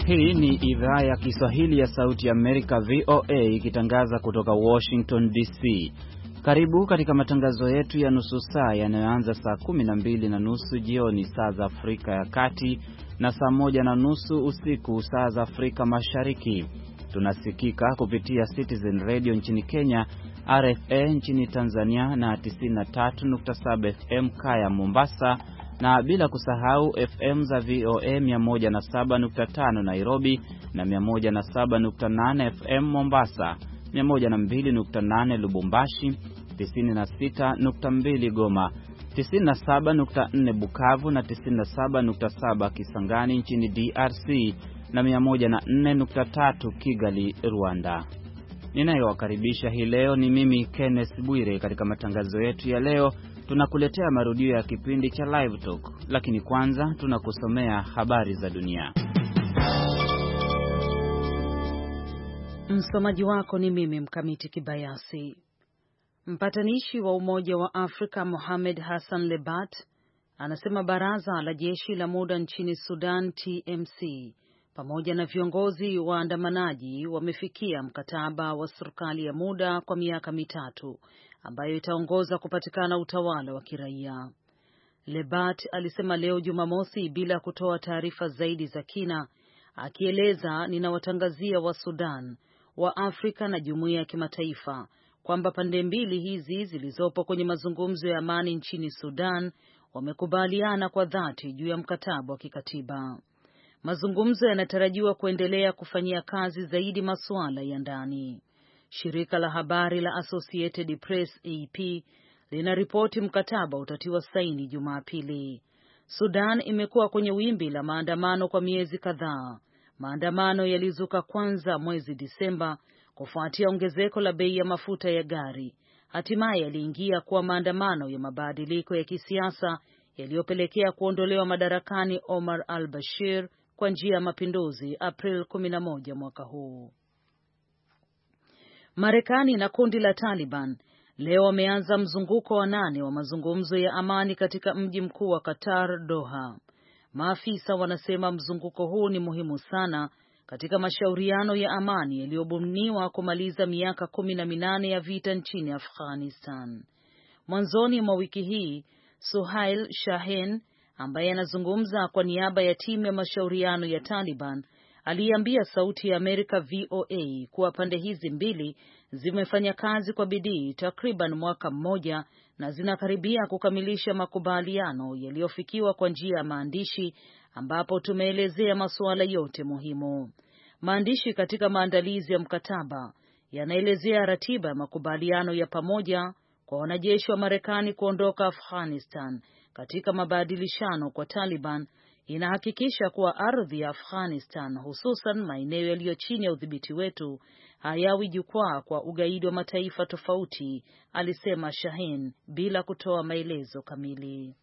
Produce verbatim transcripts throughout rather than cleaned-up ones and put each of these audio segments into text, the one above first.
Hii ni idhaa ya Kiswahili ya Sauti ya Amerika V O A ikitangaza kutoka Washington D C. Karibu katika matangazo yetu ya nusu saa yanayoanza saa kumi na mbili na nusu jioni saa za Afrika ya Kati na saa moja na nusu usiku saa za Afrika Mashariki. Tunasikika kupitia Citizen Radio nchini Kenya, R F A nchini Tanzania na tisini na tatu nukta saba F M Kaya Mombasa, na bila kusahau F M za V O A mia moja na saba nukta tano Nairobi na mia moja na saba nukta nane F M Mombasa, mia moja na mbili nukta nane Lubumbashi, tisini na sita nukta mbili Goma, tisini na saba nukta nne Bukavu na tisini na saba nukta saba Kisangani nchini D R C na mia moja na nne nukta tatu Kigali, Rwanda. Ninayowakaribisha hii leo ni mimi Kenneth Bwire. Katika matangazo yetu ya leo tunakuletea marudio ya kipindi cha Live Talk, lakini kwanza tunakusomea habari za dunia. Msomaji wako ni mimi Mkamiti Kibayasi. Mpatanishi wa Umoja wa Afrika Mohamed Hassan Lebat anasema baraza la jeshi la muda nchini Sudan T M C pamoja na viongozi waandamanaji wamefikia mkataba wa serikali ya muda kwa miaka mitatu ambayo itaongoza kupatikana utawala wa kiraia. Lebat alisema leo Jumamosi bila kutoa taarifa zaidi za kina, akieleza ninawatangazia wa Sudan, wa Afrika na jumuiya ya kimataifa kwamba pande mbili hizi zilizopo kwenye mazungumzo ya amani nchini Sudan wamekubaliana kwa dhati juu ya mkataba wa kikatiba. Mazungumzo yanatarajiwa kuendelea kufanyia kazi zaidi masuala ya ndani. Shirika la habari la Associated Press A P linaripoti mkataba utatiwa saini Jumapili. Sudan imekuwa kwenye wimbi la maandamano kwa miezi kadhaa. Maandamano yalizuka kwanza mwezi Disemba kufuatia ongezeko la bei ya mafuta ya gari. Hatimaye yaliingia kuwa maandamano ya mabadiliko ya kisiasa yaliyopelekea kuondolewa madarakani Omar al-Bashir kwa njia ya mapinduzi April kumi na moja mwaka huu. Marekani na kundi la Taliban leo wameanza mzunguko wa nane wa mazungumzo ya amani katika mji mkuu wa Qatar, Doha. Maafisa wanasema mzunguko huu ni muhimu sana katika mashauriano ya amani yaliyobuniwa kumaliza miaka kumi na minane ya vita nchini Afghanistan. Mwanzoni mwa wiki hii, Suhail Shaheen ambaye anazungumza kwa niaba ya timu ya mashauriano ya Taliban aliambia Sauti ya Amerika V O A kuwa pande hizi mbili zimefanya kazi kwa bidii takriban mwaka mmoja na zinakaribia kukamilisha makubaliano yaliyofikiwa kwa njia ya maandishi ambapo tumeelezea masuala yote muhimu. Maandishi katika maandalizi ya mkataba yanaelezea ratiba ya makubaliano ya pamoja kwa wanajeshi wa Marekani kuondoka Afghanistan katika mabadilishano kwa Taliban. Inahakikisha kuwa ardhi ya Afghanistan, hususan maeneo yaliyo chini ya udhibiti wetu, hayawi jukwaa kwa ugaidi wa mataifa tofauti, alisema Shaheen bila kutoa maelezo kamili.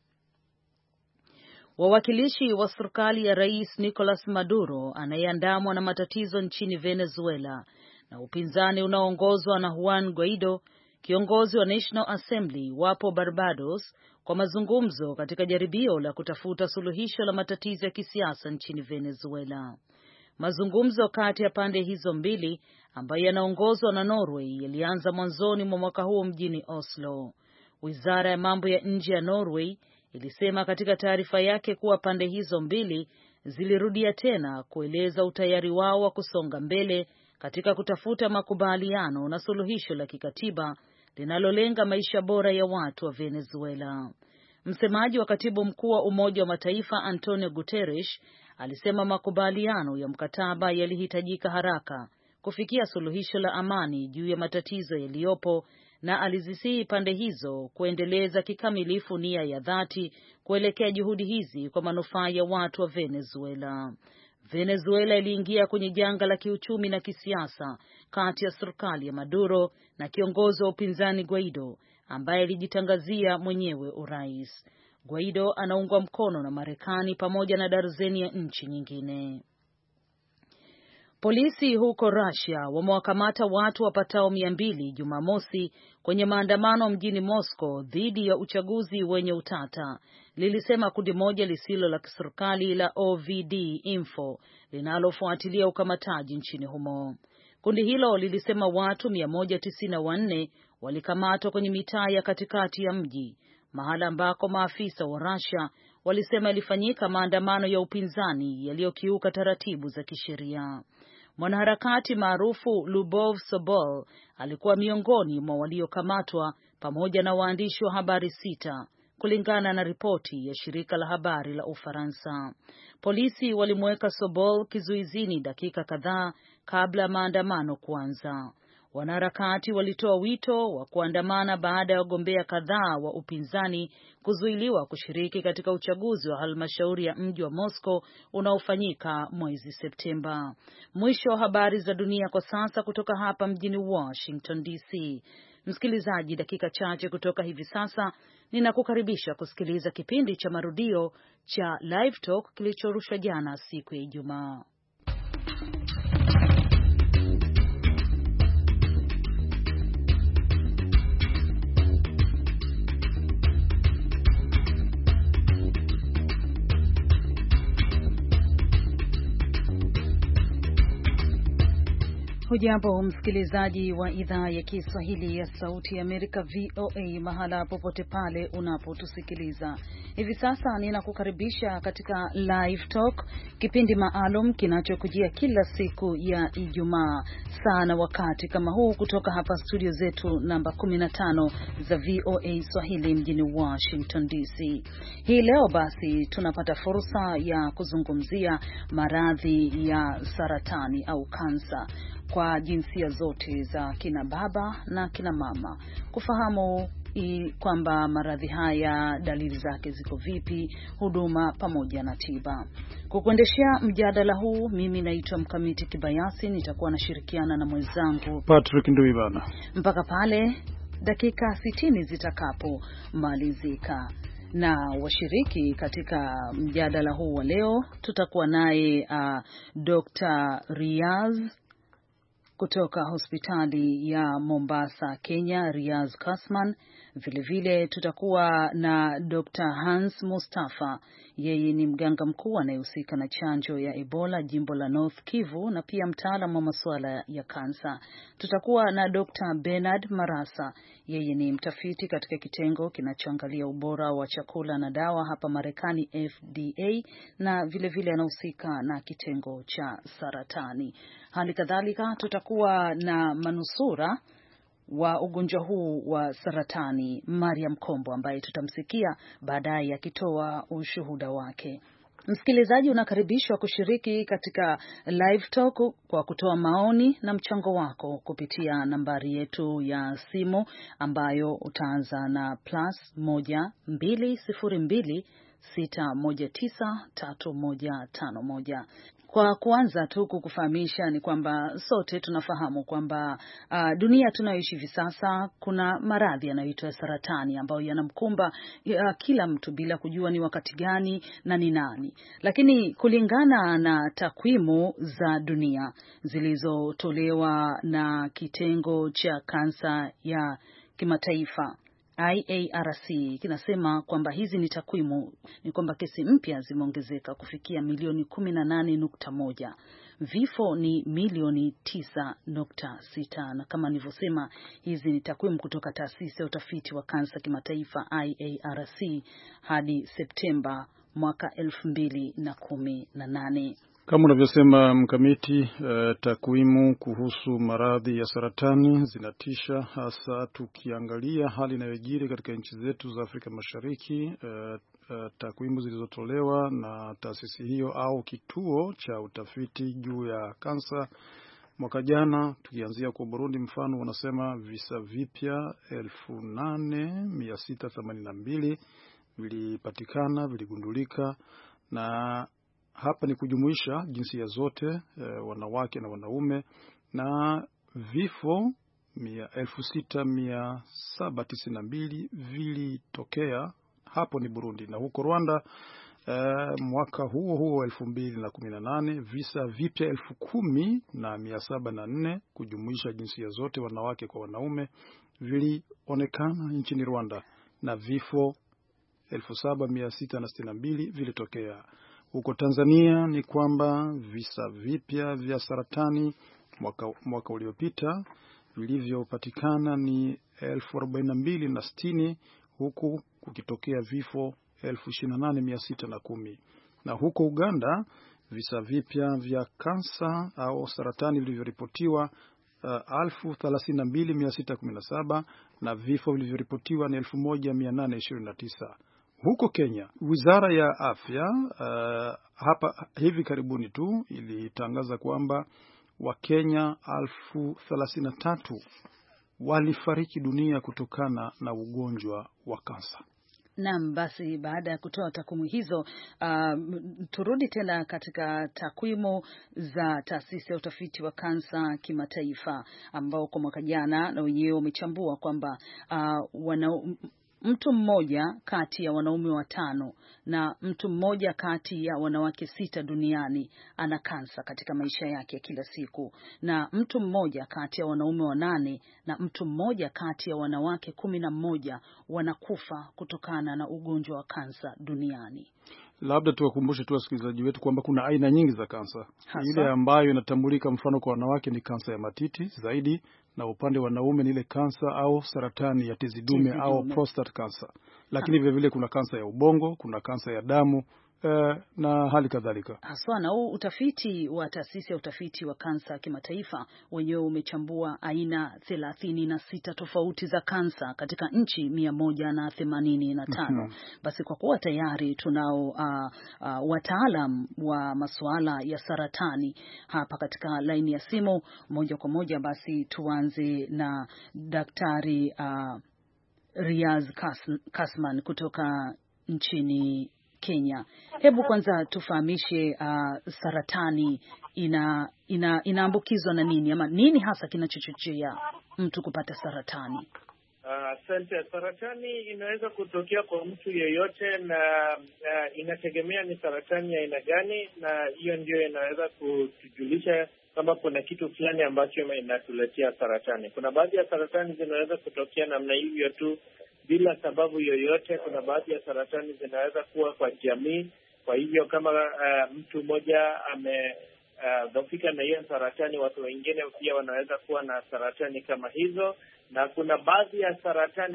Wawakilishi wa serikali ya Rais Nicolas Maduro anayeandamwa na matatizo nchini Venezuela na upinzani unaoongozwa na Juan Guaido, kiongozi wa National Assembly, wapo Barbados kwa mazungumzo katika jaribio la kutafuta suluhisho la matatizo ya kisiasa nchini Venezuela. Mazungumzo kati ya pande hizo mbili ambayo yanaongozwa na Norway yalianza mwanzoni mwa mwaka huu mjini Oslo. Wizara ya mambo ya nje ya Norway ilisema katika taarifa yake kuwa pande hizo mbili zilirudia tena kueleza utayari wao wa kusonga mbele katika kutafuta makubaliano na suluhisho la kikatiba linalolenga maisha bora ya watu wa Venezuela. Msemaji wa katibu mkuu wa Umoja wa Mataifa Antonio Guterres alisema makubaliano ya mkataba yalihitajika haraka kufikia suluhisho la amani juu ya matatizo yaliyopo, na alizisihi pande hizo kuendeleza kikamilifu nia ya dhati kuelekea juhudi hizi kwa manufaa ya watu wa Venezuela. Venezuela iliingia kwenye janga la kiuchumi na kisiasa kati ya serikali ya Maduro na kiongozi wa upinzani Guaido ambaye alijitangazia mwenyewe urais. Guaido anaungwa mkono na Marekani pamoja na darzeni ya nchi nyingine. Polisi huko Russia wamewakamata watu wapatao mia mbili Jumamosi kwenye maandamano mjini Moscow dhidi ya uchaguzi wenye utata, lilisema kundi moja lisilo la kiserikali la O V D Info linalofuatilia ukamataji nchini humo. Kundi hilo lilisema watu mia moja tisini na wanne walikamatwa kwenye mitaa ya katikati ya mji, mahala ambako maafisa wa Russia walisema ilifanyika maandamano ya upinzani yaliyokiuka taratibu za kisheria. Mwanaharakati maarufu Lubov Sobol alikuwa miongoni mwa waliokamatwa pamoja na waandishi wa habari sita, kulingana na ripoti ya shirika la habari la Ufaransa. Polisi walimweka Sobol kizuizini dakika kadhaa kabla ya maandamano kuanza. Wanaharakati walitoa wito wa kuandamana baada ya wagombea kadhaa wa upinzani kuzuiliwa kushiriki katika uchaguzi wa halmashauri ya mji wa Moscow unaofanyika mwezi Septemba. Mwisho wa habari za dunia kwa sasa kutoka hapa mjini Washington D C. Msikilizaji, dakika chache kutoka hivi sasa ninakukaribisha kusikiliza kipindi cha marudio cha Live Talk kilichorushwa jana siku ya Ijumaa. Hujambo msikilizaji wa idhaa ya Kiswahili ya Sauti ya Amerika V O A mahala popote pale unapotusikiliza. Hivi sasa ninakukaribisha katika Live Talk, kipindi maalum kinachokujia kila siku ya Ijumaa saa na wakati kama huu kutoka hapa studio zetu namba kumi na tano za V O A Swahili mjini Washington D C. Hii leo basi tunapata fursa ya kuzungumzia maradhi ya saratani au kansa kwa jinsia zote za kina baba na kina mama, kufahamu kwamba maradhi haya dalili zake ziko vipi, huduma pamoja na tiba. Kukuendeshea mjadala huu mimi naitwa Mkamiti Kibayasi, nitakuwa nashirikiana na mwenzangu Patrick Nduwimana mpaka pale dakika sitini zitakapo malizika. Na washiriki katika mjadala huu wa leo tutakuwa naye uh, Doctor Riaz kutoka hospitali ya Mombasa, Kenya, Riaz Kasman. Vile vile tutakuwa na Doctor Hans Mustafa, yeye ni mganga mkuu anayehusika na chanjo ya Ebola jimbo la North Kivu na pia mtaalamu wa masuala ya kansa. Tutakuwa na Doctor Bernard Marasa, yeye ni mtafiti katika kitengo kinachoangalia ubora wa chakula na dawa hapa Marekani F D A, na vile vile anahusika na kitengo cha saratani. Hali kadhalika tutakuwa na manusura wa ugonjwa huu wa saratani, Mariam Kombo, ambaye tutamsikia baadaye akitoa ushuhuda wake. Msikilizaji, unakaribishwa kushiriki katika Live Talk kwa kutoa maoni na mchango wako kupitia nambari yetu ya simu ambayo utaanza na plus moja mbili sifuri mbili sita moja tisa tatu moja tano moja. Kwa kuanza tu kukufahamisha ni kwamba sote tunafahamu kwamba uh, dunia tunayoishi hivi sasa kuna maradhi yanayoitwa saratani ambayo yanamkumba uh, kila mtu bila kujua ni wakati gani na ni nani. Lakini kulingana na takwimu za dunia zilizotolewa na kitengo cha kansa ya kimataifa I A R C kinasema kwamba hizi ni takwimu, ni kwamba kesi mpya zimeongezeka kufikia milioni kumi na nane nukta moja. Vifo ni milioni tisa nukta sita, na kama nilivyosema hizi ni takwimu kutoka taasisi ya utafiti wa kansa kimataifa I A R C hadi Septemba mwaka elfu mbili na kumi na nane. Kama unavyosema Mkamiti, uh, takwimu kuhusu maradhi ya saratani zinatisha, hasa tukiangalia hali inayojiri katika nchi zetu za Afrika Mashariki. Uh, uh, takwimu zilizotolewa na taasisi hiyo au kituo cha utafiti juu ya kansa mwaka jana, tukianzia kwa Burundi mfano, wanasema visa vipya elfu nane mia sita themanini na mbili vilipatikana, viligundulika, na hapa ni kujumuisha jinsia zote, e, wanawake na wanaume, na vifo elfu sita mia saba tisini na mbili vilitokea. Hapo ni Burundi. Na huko Rwanda Uh, mwaka huo huo elfu mbili na kumi na nane visa vipya elfu kumi na mia saba na nne kujumuisha jinsia zote, wanawake kwa wanaume, vilionekana nchini Rwanda na vifo elfu saba mia sita na sitini na mbili vilitokea. Huko Tanzania ni kwamba visa vipya vya saratani mwaka, mwaka uliopita vilivyopatikana ni elfu arobaini na mbili na sitini, huku kukitokea vifo elfu ishirini na nane mia sita na kumi. Na huko Uganda visa vipya vya kansa au saratani vilivyoripotiwa uh, elfu thelathini na mbili mia sita kumi na saba na vifo vilivyoripotiwa ni elfu moja mia nane ishirini na tisa. Huko Kenya, Wizara ya Afya uh, hapa hivi karibuni tu ilitangaza kwamba Wakenya elfu thelathini na tatu walifariki dunia kutokana na ugonjwa wa kansa. Naam, basi baada ya kutoa takwimu hizo, uh, turudi tena katika takwimu za taasisi ya utafiti wa kansa kimataifa, ambao kwa mwaka jana na wenyewe umechambua kwamba uh, wana mtu mmoja kati ya wanaume watano na mtu mmoja kati ya wanawake sita duniani ana kansa katika maisha yake ya kila siku, na mtu mmoja kati ya wanaume wanane na mtu mmoja kati ya wanawake kumi na mmoja wanakufa kutokana na ugonjwa wa kansa duniani. Labda tuwakumbushe tu wasikilizaji wetu kwamba kuna aina nyingi za kansa. Ile ambayo inatambulika mfano kwa wanawake ni kansa ya matiti zaidi, na upande wa wanaume ni ile kansa au saratani ya tezi dume au prostate cancer. Lakini vile vile kuna kansa ya ubongo, kuna kansa ya damu eh, na hali kadhalika. Haswa na huu utafiti wa taasisi ya utafiti wa kansa kimataifa wenyewe umechambua aina thelathini na sita tofauti za kansa katika nchi mia moja na themanini na tano. Basi kwa kuwa tayari tunao uh, uh, wataalam wa masuala ya saratani hapa katika laini ya simu moja kwa moja, basi tuanze na Daktari uh, Riaz Kasman kutoka nchini Kenya. Hebu kwanza tufahamishe uh, saratani ina ina inaambukizwa na nini, ama nini hasa kinachochochea mtu kupata saratani? Asante. Uh, saratani inaweza kutokea kwa mtu yeyote na uh, inategemea ni saratani ya aina gani, na hiyo ndio inaweza kutujulisha kama kuna kitu fulani ambacho inatuletea saratani. Kuna baadhi ya saratani zinaweza kutokea namna hivyo tu bila sababu yoyote. Kuna baadhi ya saratani zinaweza kuwa kwa jamii. Kwa hivyo kama uh, mtu mmoja amedhofika uh, na hiyo saratani, watu wengine pia wanaweza kuwa na saratani kama hizo. Na kuna baadhi ya saratani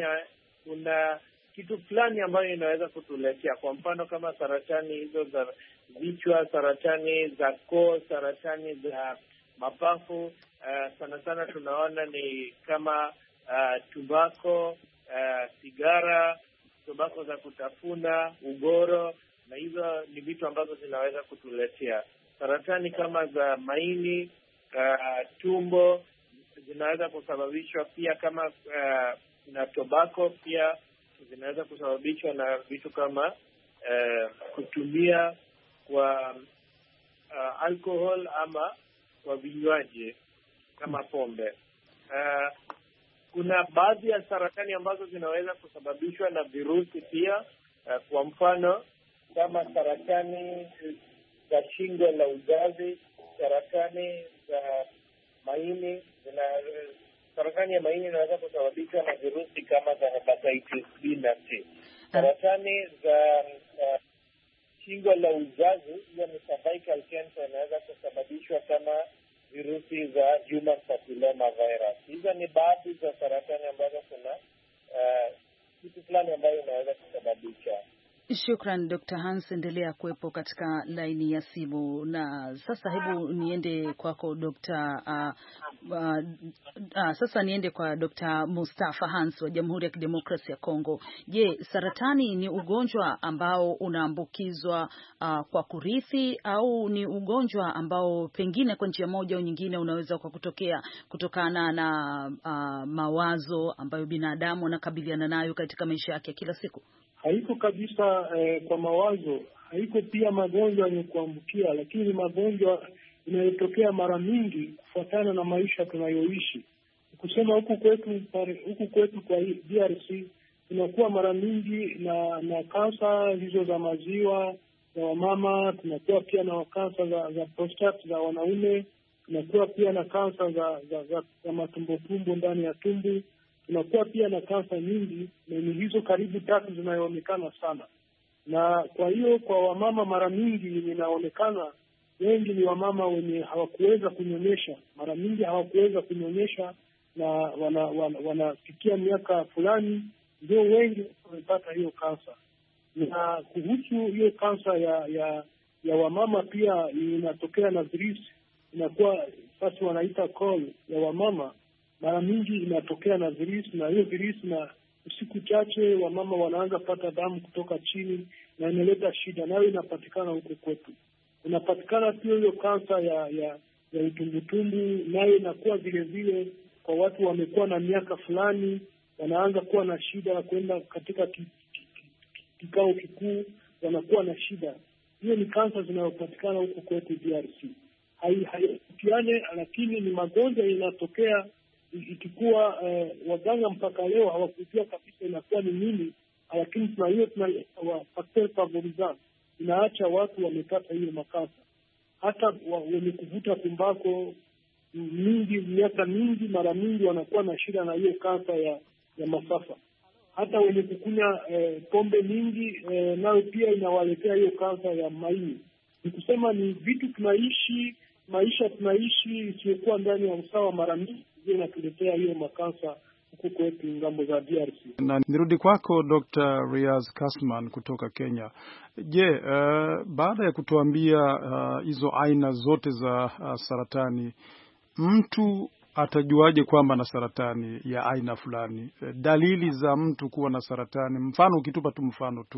kuna kitu fulani ambayo inaweza kutuletea, kwa mfano kama saratani hizo za vichwa, saratani za koo, saratani za mapafu. Uh, sana sana tunaona ni kama uh, tumbako, Uh, sigara, tobako za kutafuna, ugoro, na hizo ni vitu ambazo zinaweza kutuletea saratani. Kama za maini, uh, tumbo, zinaweza kusababishwa pia kama uh, na tobako, pia zinaweza kusababishwa na vitu kama uh, kutumia kwa uh, alcohol ama kwa vinywaji kama pombe. Uh, Kuna baadhi ya saratani ambazo zinaweza kusababishwa na virusi pia. Uh, kwa mfano kama saratani za shingo la uzazi, saratani za maini. Zina, saratani ya maini inaweza kusababishwa na virusi kama za hepatitis B na C. Saratani za uh, shingo la uzazi, hiyo ni cervical cancer, inaweza kusababishwa kama virusi za human papilloma virus. Hizo ni baadhi za saratani ambazo kuna uh, kitu fulani ambayo inaweza kusababisha. Shukran Doctor Hans, endelea kuwepo katika laini ya simu. Na sasa hebu niende kwako Doctor uh, uh, uh, sasa niende kwa Doctor Mustafa Hans wa Jamhuri ya Kidemokrasia ya Kongo. Je, saratani ni ugonjwa ambao unaambukizwa uh, kwa kurithi, au ni ugonjwa ambao pengine kwa njia moja au nyingine unaweza kwa kutokea kutokana na uh, mawazo ambayo binadamu anakabiliana nayo katika maisha yake kila siku? Haiko kabisa eh, kwa mawazo. Haiko pia magonjwa yenye kuambukia, lakini magonjwa inayotokea mara mingi kufuatana na maisha tunayoishi. Kusema huku kwetu huku kwetu kwa D R C inakuwa mara mingi na na kansa hizo za maziwa, za wamama, tunakuwa pia na kansa za, za prostate za wanaume, tunakuwa pia na kansa za za, za, za matumbotumbo ndani ya tumbo, tunakuwa pia na kansa nyingi, na ni hizo karibu tatu zinazoonekana sana. Na kwa hiyo kwa wamama mara nyingi inaonekana wengi ni wamama wenye hawakuweza kunyonyesha, mara nyingi hawakuweza kunyonyesha na wana, wana, wanafikia miaka fulani ndio wengi wamepata hiyo kansa. Na kuhusu hiyo kansa ya ya ya wamama pia inatokea na virusi, inakuwa sasa wanaita call ya wamama, mara nyingi inatokea na virusi, na hiyo virusi na usiku chache wamama wanaanza pata damu kutoka chini na inaleta shida, nayo inapatikana huko kwetu. Unapatikana pia hiyo kansa ya ya ya utumbutumbu, nayo inakuwa vile vile kwa watu wamekuwa na miaka fulani, wanaanza kuwa na shida ya kwenda katika ki, ki, ki, kikao kikuu, wanakuwa na shida. Hiyo ni kansa zinazopatikana huko kwetu D R C. Haitiane, lakini ni magonjwa yanatokea ikikuwa eh, waganga mpaka leo hawakujua kabisa inakuwa ni nini, lakini tuna hiyo tunaita factor favorisant, inaacha watu wamepata hiyo makansa. Hata wenye kuvuta tumbako mingi miaka mingi, mara mingi wanakuwa na shida na hiyo kansa ya ya masafa. Hata wenye kukunya eh, pombe mingi eh, nayo pia inawaletea hiyo kansa ya maini. Ni kusema ni vitu tunaishi, maisha tunaishi isiyokuwa ndani ya usawa, mara mingi inatuletea hiyo makansa huko kwetu ngambo za D R C. Na nirudi kwako Doctor Riaz Kasman kutoka Kenya. Je, uh, baada ya kutuambia hizo uh, aina zote za uh, saratani, mtu atajuaje kwamba na saratani ya aina fulani? Dalili za mtu kuwa na saratani, mfano ukitupa tu mfano tu,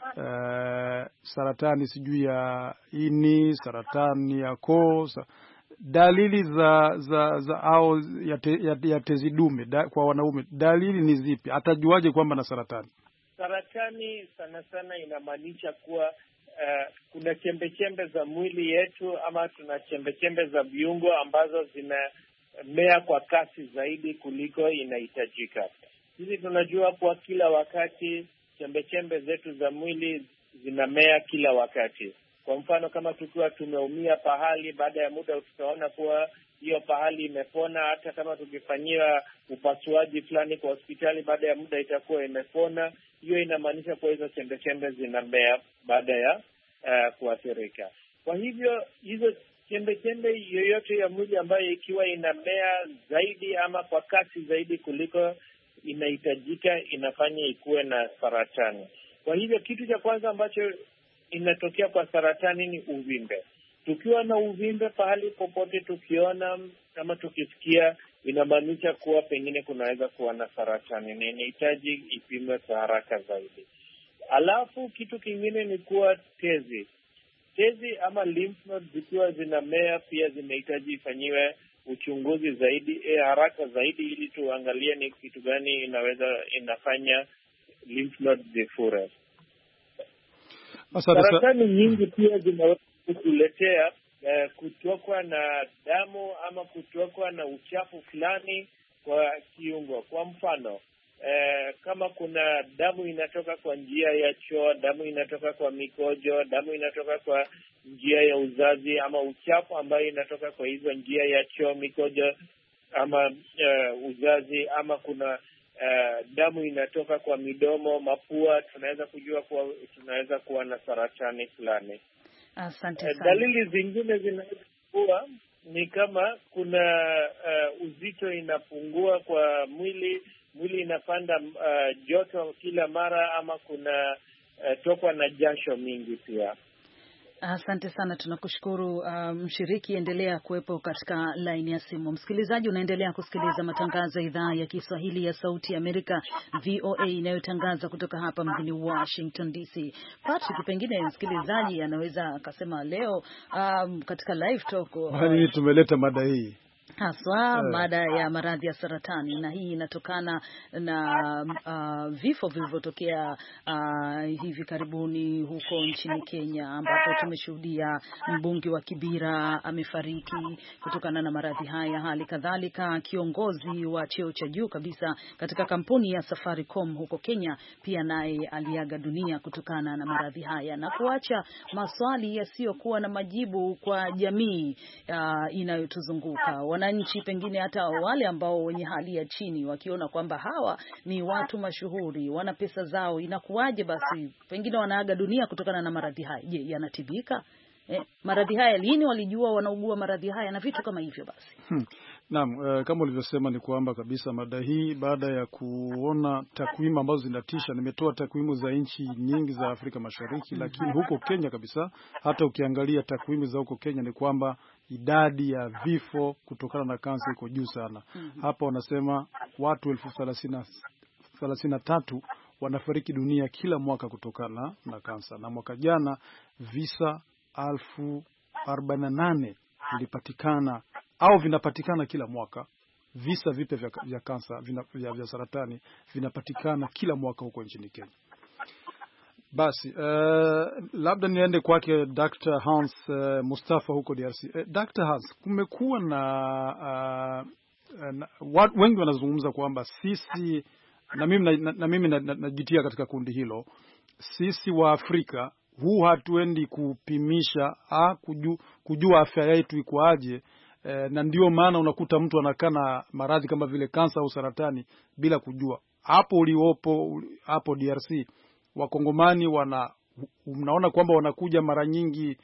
uh, saratani sijui ya ini, saratani ya koo, dalili za za za au ya, te, ya, ya tezi dume da, kwa wanaume, dalili ni zipi? Atajuaje kwamba na saratani? Saratani sana sana inamaanisha kuwa uh, kuna chembe chembe za mwili yetu ama tuna chembe chembe za viungo ambazo zinamea kwa kasi zaidi kuliko inahitajika. Sisi tunajua kwa kila wakati chembe chembe zetu za mwili zinamea kila wakati. Kwa mfano kama tukiwa tumeumia pahali, baada ya muda tutaona kuwa hiyo pahali imepona. Hata kama tukifanyia upasuaji fulani kwa hospitali, baada ya muda itakuwa imepona. Hiyo inamaanisha kuwa hizo chembe chembe zinamea baada ya uh, kuathirika. Kwa hivyo hizo chembe chembe yoyote ya mwili ambayo ikiwa inamea zaidi ama kwa kasi zaidi kuliko inahitajika, inafanya ikuwe na saratani. Kwa hivyo kitu cha kwanza ambacho inatokea kwa saratani ni uvimbe. Tukiwa na uvimbe pahali popote, tukiona kama tukisikia, inamaanisha kuwa pengine kunaweza kuwa na saratani na inahitaji ipimwe kwa haraka zaidi. Alafu kitu kingine ni kuwa tezi tezi ama lymph nodes zikiwa zinamea pia zinahitaji ifanyiwe uchunguzi zaidi eh, haraka zaidi, ili tuangalie ni kitu gani inaweza inafanya lymph nodes zifure. Saratani nyingi pia zinaweza kutuletea eh, kutokwa na damu ama kutokwa na uchafu fulani kwa kiungo. Kwa mfano eh, kama kuna damu inatoka kwa njia ya choo, damu inatoka kwa mikojo, damu inatoka kwa njia ya uzazi, ama uchafu ambayo inatoka kwa hizo njia ya choo, mikojo ama eh, uzazi, ama kuna Uh, damu inatoka kwa midomo, mapua, tunaweza kujua kuwa tunaweza kuwa na saratani fulani. Asante sana. Uh, dalili zingine zinaweza kuwa ni kama kuna uh, uzito inapungua kwa mwili, mwili inapanda uh, joto kila mara, ama kuna uh, tokwa na jasho mingi pia. Asante sana, tunakushukuru mshiriki. Um, endelea kuwepo katika line ya simu. Msikilizaji, unaendelea kusikiliza matangazo ya idhaa ya Kiswahili ya Sauti ya Amerika V O A inayotangaza kutoka hapa mjini Washington D C. Patrick, pengine msikilizaji anaweza akasema leo um, katika live talk uh, tumeleta mada hii haswa mada ya maradhi ya saratani, na hii inatokana na uh, vifo vilivyotokea uh, hivi karibuni huko nchini Kenya, ambapo tumeshuhudia mbunge wa Kibira amefariki kutokana na maradhi haya. Hali kadhalika kiongozi wa cheo cha juu kabisa katika kampuni ya Safaricom huko Kenya pia naye aliaga dunia kutokana na maradhi haya, na kuacha maswali yasiyokuwa na majibu kwa jamii uh, inayotuzunguka. Wananchi pengine hata wale ambao wenye hali ya chini wakiona kwamba hawa ni watu mashuhuri, wana pesa zao, inakuwaje basi pengine wanaaga dunia kutokana na maradhi haya? Je, yanatibika? Eh, maradhi haya lini walijua wanaugua maradhi haya na vitu kama hivyo basi? Hmm. Naam, uh, kama ulivyosema ni kwamba kabisa mada hii baada ya kuona takwimu ambazo zinatisha, nimetoa takwimu za nchi nyingi za Afrika Mashariki, mm-hmm. lakini huko Kenya kabisa, hata ukiangalia takwimu za huko Kenya ni kwamba idadi ya vifo kutokana na kansa iko juu sana. Mm-hmm. Hapa wanasema watu elfu thelathini na tatu wanafariki dunia kila mwaka kutokana na kansa, na mwaka jana visa elfu arobaini na nane vilipatikana au vinapatikana kila mwaka. Visa vipya vya, vya kansa vina, vya, vya saratani vinapatikana kila mwaka huko nchini Kenya. Basi uh, labda niende kwake Doctor Hans uh, Mustafa huko D R C. Uh, Doctor Hans, kumekuwa na, uh, na watu wengi wanazungumza kwamba sisi na mimi na, na, na mimi najitia na, na katika kundi hilo, sisi wa Afrika huu hatuendi kupimisha ah, kuju, kujua afya yetu ikoaje. E, na ndio maana unakuta mtu anakaa na maradhi kama vile kansa au saratani bila kujua. Hapo uliopo hapo D R C Wakongomani wana unaona kwamba wanakuja mara nyingi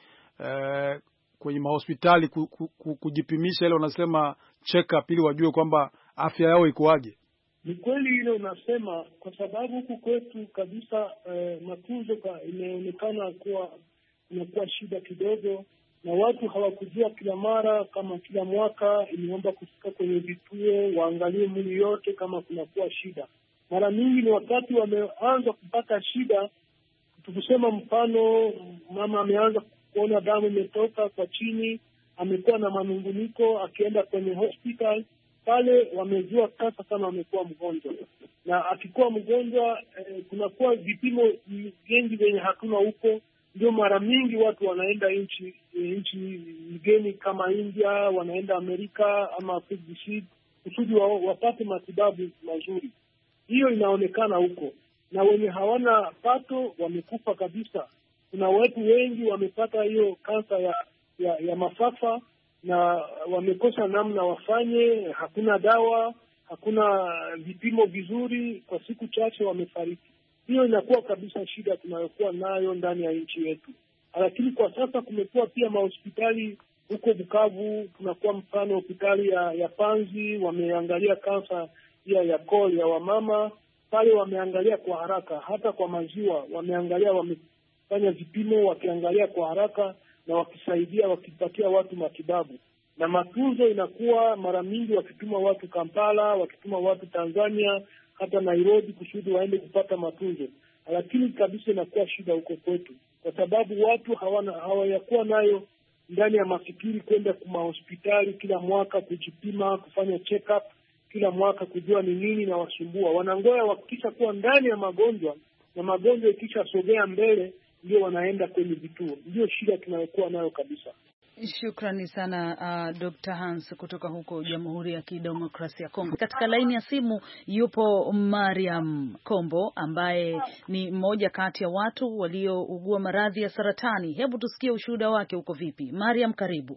e, kwenye mahospitali ku, ku, ku, kujipimisha ile wanasema check up ili wajue kwamba afya yao ikoaje. Ni kweli ile unasema, kwa sababu huku kwetu kabisa eh, matunzo imeonekana kuwa inakuwa shida kidogo, na watu hawakujua kila mara kama kila mwaka imeomba kufika kwenye vituo waangalie mwili yote kama kunakuwa shida. Mara nyingi ni wakati wameanza kupata shida, tukisema mfano mama ameanza kuona damu imetoka kwa chini, amekuwa na manunguniko, akienda kwenye hospital pale wamejua sasa kama amekuwa mgonjwa. Na akikuwa mgonjwa eh, kunakuwa vipimo vingi vyenye hatuna huko. Ndio mara mingi watu wanaenda nchi nchi mgeni kama India, wanaenda Amerika ama Afrika Kusini kusudi wa, wapate matibabu mazuri. Hiyo inaonekana huko, na wenye hawana pato wamekufa kabisa. Kuna watu wengi wamepata hiyo kansa ya, ya, ya mafafa na wamekosa namna wafanye, hakuna dawa, hakuna vipimo vizuri, kwa siku chache wamefariki. Hiyo inakuwa kabisa shida tunayokuwa nayo ndani ya nchi yetu. Lakini kwa sasa kumekuwa pia mahospitali huko Bukavu, tunakuwa mfano hospitali ya, ya Panzi, wameangalia kansa ya ya kol ya wamama, pale wameangalia kwa haraka, hata kwa maziwa wameangalia, wamefanya vipimo wakiangalia kwa haraka na wakisaidia, wakipatia watu matibabu. Na matunzo inakuwa mara mingi wakituma watu Kampala, wakituma watu Tanzania, hata Nairobi kusudi waende kupata matunzo. Lakini kabisa inakuwa shida huko kwetu, kwa sababu watu hawana hawayakuwa nayo ndani ya mafikiri kwenda kwa hospitali kila mwaka kujipima, kufanya check up kila mwaka kujua ni nini na wasumbua. Wanangoja wakisha kuwa ndani ya magonjwa, na magonjwa ikisha sogea mbele ndio wanaenda kwenye vituo. Ndio shida tunayokuwa nayo kabisa. Shukrani sana uh, Doctor Hans kutoka huko Jamhuri ya Kidemokrasia ya Kongo. Katika laini ya simu yupo Mariam Kombo ambaye ni mmoja kati ya watu waliougua maradhi ya saratani. Hebu tusikie ushuhuda wake uko vipi. Mariam, karibu.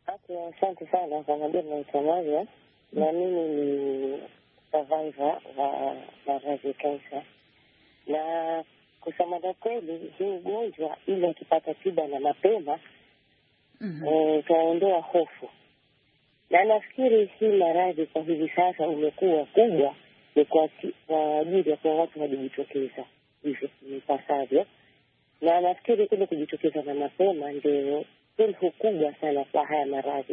Asante sana kwa majina, naitwa Mariam na mimi ni survivor wa maradhi ya kansa. Na kusema kweli hii ugonjwa ili ukipata tiba na mapema Mm-hmm. E, kaondoa hofu. Na nafikiri hii maradhi kwa hivi sasa umekuwa kubwa ni kwa ajili ya kwa watu wajitokeza hivyo ipasavyo. Na nafikiri kule kujitokeza na mapema ndio suluhu kubwa sana kwa haya maradhi.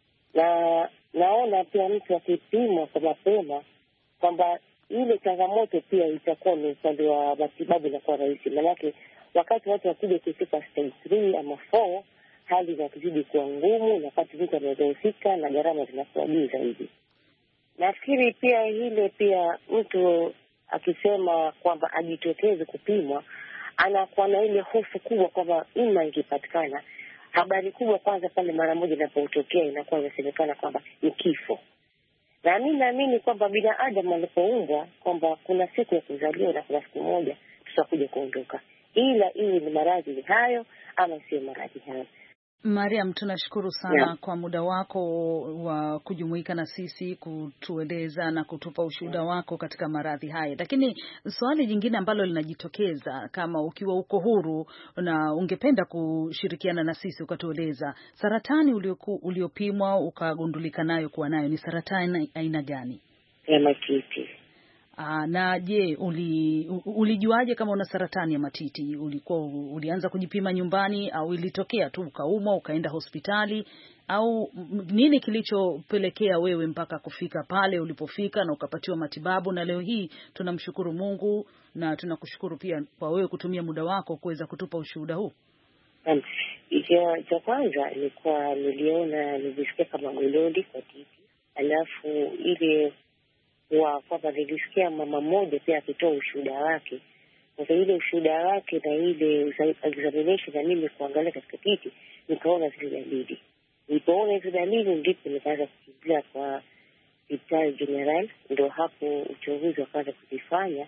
Na naona pia mtu akipimwa kwa mapema kwamba ile changamoto pia itakuwa ni upande wa matibabu na kwa rahisi. Maanake wakati watu wakija kufika stage three ama four hali inazidi kuwa ngumu, na wakati vitu vinadhoofika na gharama zinakuwa juu zaidi. Nafikiri pia hile pia mtu akisema kwamba ajitokeze kupimwa, anakuwa na ile hofu kubwa kwamba ima ingepatikana habari kubwa kwanza pale mara moja inapotokea inakuwa inasemekana kwamba ni kifo. Na mimi naamini kwamba binadamu alipoumbwa kwamba kuna siku ya kuzaliwa na kuna siku moja tutakuja kuondoka, ila iwe ni maradhi hayo ama sio maradhi hayo. Mariam, tunashukuru sana yeah. kwa muda wako wa kujumuika na sisi, kutueleza na kutupa ushuhuda wako katika maradhi haya. Lakini swali jingine ambalo linajitokeza, kama ukiwa uko huru na ungependa kushirikiana na sisi ukatueleza, saratani ulioku, uliopimwa ukagundulika nayo kuwa nayo ni saratani aina gani? Ya matiti. Aa, na je, uli, ulijuaje kama una saratani ya matiti? Ulikuwa ulianza kujipima nyumbani au ilitokea tu ukaumwa ukaenda hospitali, au nini kilichopelekea wewe mpaka kufika pale ulipofika na ukapatiwa matibabu? Na leo hii tunamshukuru Mungu na tunakushukuru pia kwa wewe kutumia muda wako kuweza kutupa ushuhuda huu. Um, cha kwanza ilikuwa niliona nilisikia kama gololi kwa titi, alafu ile wa kwamba nilisikia mama mmoja pia akitoa ushuhuda wake. Kwa ile ushuhuda wake na ile examination na mimi kuangalia katika kiti, nikaona zile dalili. Nilipoona zile dalili ndipo nikaanza kukimbia kwa hospitali general, ndio hapo uchunguzi wakaanza kufanya.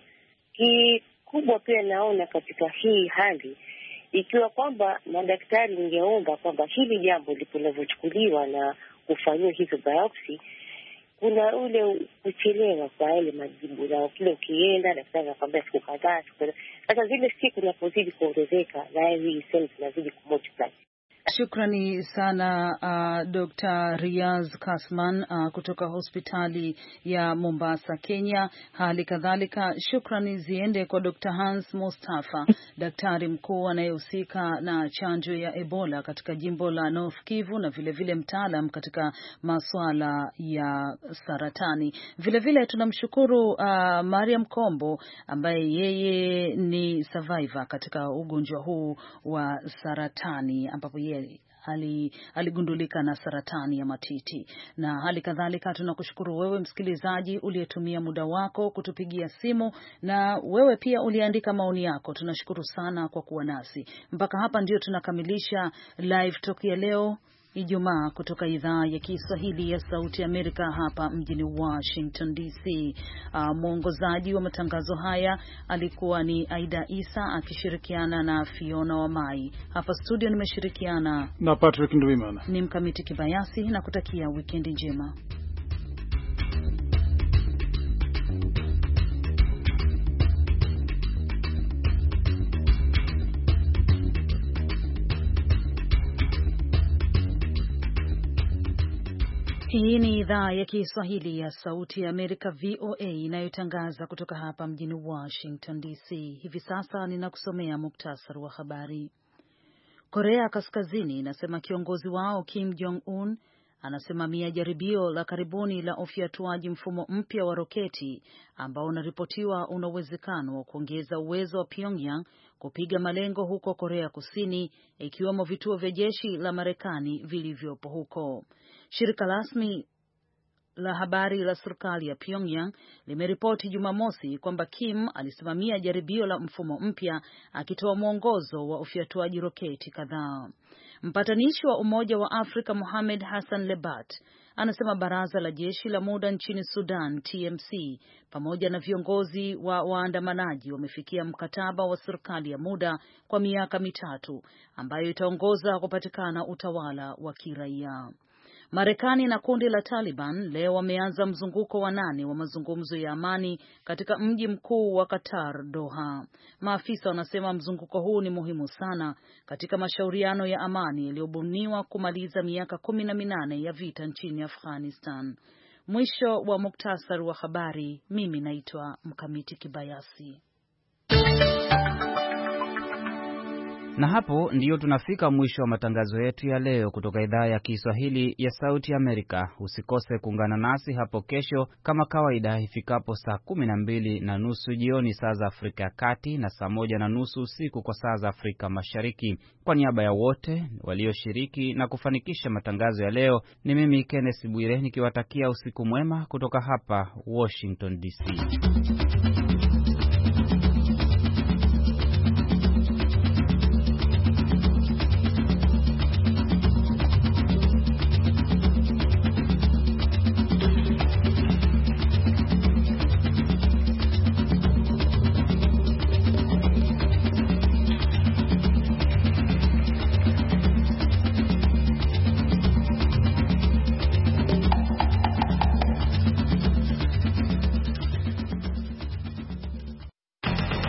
Kikubwa pia naona katika hii hali, ikiwa kwamba madaktari ningeomba kwamba hili jambo lipo linavyochukuliwa na kufanywa hizo biopsy, kuna ule kuchelewa kwa ile majibu, na kile ukienda daktari anakuambia siku kadhaa. Sasa zile siku zinapozidi kuongezeka na hii cells zinazidi kumultiply. Shukrani sana uh, Doctor Riaz Kasman uh, kutoka hospitali ya Mombasa, Kenya. Hali kadhalika shukrani ziende kwa Doctor Hans Mustafa, daktari mkuu anayehusika na chanjo ya Ebola katika jimbo la North Kivu, na vile vile mtaalam katika masuala ya saratani. Vile vile tunamshukuru uh, Mariam Kombo ambaye yeye ni survivor katika ugonjwa huu wa saratani, ambapo yeye Ali, aligundulika na saratani ya matiti. Na hali kadhalika tunakushukuru wewe msikilizaji uliyetumia muda wako kutupigia simu, na wewe pia uliandika maoni yako. Tunashukuru sana kwa kuwa nasi. Mpaka hapa ndio tunakamilisha live talk ya leo Ijumaa kutoka idhaa ya Kiswahili ya Sauti ya Amerika hapa mjini Washington D C. Uh, mwongozaji wa matangazo haya alikuwa ni Aida Isa akishirikiana na Fiona Wamai. Hapa studio nimeshirikiana na Patrick Ndwimana. Ni Mkamiti Kibayasi na kutakia wikendi njema. Hii ni idhaa ya Kiswahili ya Sauti ya Amerika V O A inayotangaza kutoka hapa mjini Washington D C. Hivi sasa ninakusomea muktasari wa habari. Korea Kaskazini inasema kiongozi wao Kim Jong Un anasimamia jaribio la karibuni la ufyatuaji mfumo mpya wa roketi ambao unaripotiwa una uwezekano wa kuongeza uwezo wa Pyongyang kupiga malengo huko Korea Kusini, ikiwemo vituo vya jeshi la Marekani vilivyopo huko. Shirika rasmi la habari la serikali ya Pyongyang limeripoti Jumamosi kwamba Kim alisimamia jaribio la mfumo mpya akitoa mwongozo wa ufyatuaji roketi kadhaa. Mpatanishi wa Umoja wa Afrika Mohamed Hassan Lebat anasema baraza la jeshi la muda nchini Sudan T M C pamoja na viongozi wa waandamanaji wamefikia mkataba wa serikali ya muda kwa miaka mitatu ambayo itaongoza kupatikana utawala wa kiraia. Marekani na kundi la Taliban leo wameanza mzunguko wa nane wa mazungumzo ya amani katika mji mkuu wa Qatar, Doha. Maafisa wanasema mzunguko huu ni muhimu sana katika mashauriano ya amani yaliyobuniwa kumaliza miaka kumi na minane ya vita nchini Afghanistan. Mwisho wa muktasari wa habari. Mimi naitwa Mkamiti Kibayasi. Na hapo ndiyo tunafika mwisho wa matangazo yetu ya leo kutoka idhaa ya Kiswahili ya Sauti Amerika. Usikose kuungana nasi hapo kesho kama kawaida ifikapo saa kumi na mbili na nusu jioni saa za Afrika ya Kati na saa moja na nusu usiku kwa saa za Afrika Mashariki. Kwa niaba ya wote walioshiriki na kufanikisha matangazo ya leo, ni mimi Kenneth Bwire nikiwatakia usiku mwema kutoka hapa Washington D C.